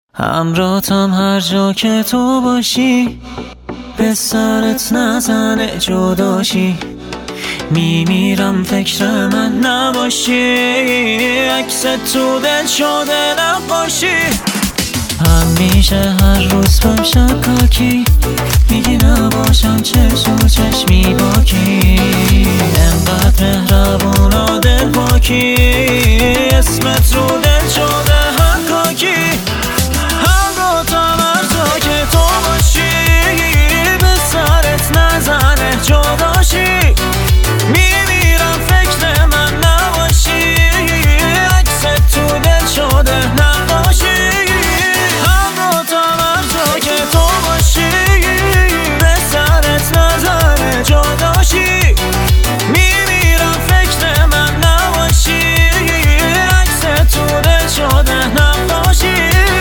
همراهتم هر جا که تو باشی، به سرت نزنه جداشی. میمیرم فکر من نباشی، عکس تو دل شده نقاشی. همیشه هر روز بهم شکاکی، میگی نباشم چشم و چشمی باکی. انقدر مهربون و دل پاکی، اسمت رو دل شده حکاکی. همراهتم هر جا که تو باشی، به سرت نزنه جداشی. میمیرم فکر من نباشی، عکس تو دل شده نقاشی. همراهتم هر جا که تو باشی، به سرت نزنه جداشی. میمیرم فکر من نباشی، عکس تو دل شده نقاشی.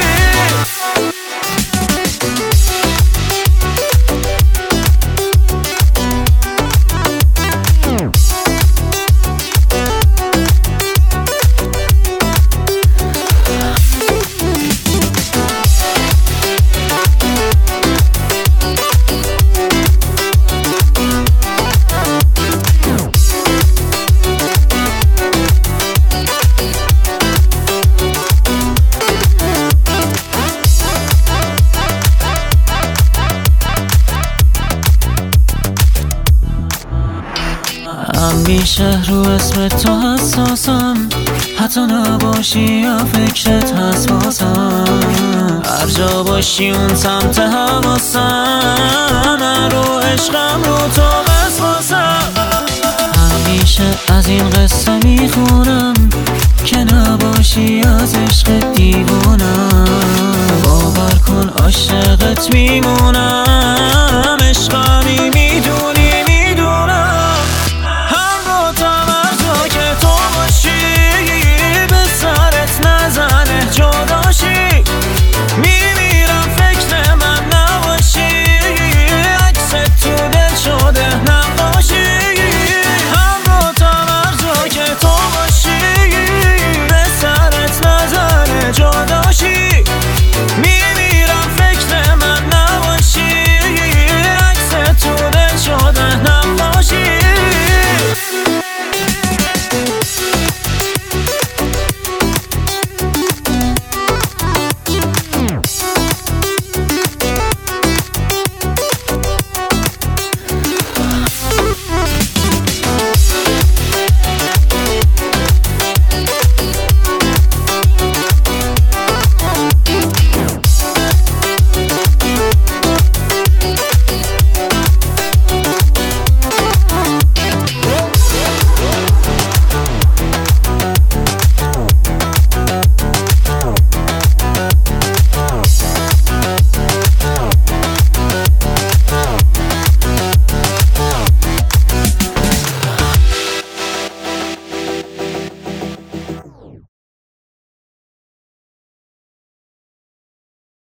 همیشه رو اسم تو حساسم، حتی نباشی یا فکرت هست بازم. هر جا باشی اون سمت حواسم، رو عشقم رو تو بسپاسم. همیشه از این قصه میخونم که نباشی از عشق دیوونم. باور کن عاشقت میمونم.